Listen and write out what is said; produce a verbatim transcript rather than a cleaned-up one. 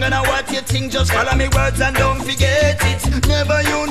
wrong and what you think, just follow me words and don't forget it. Never you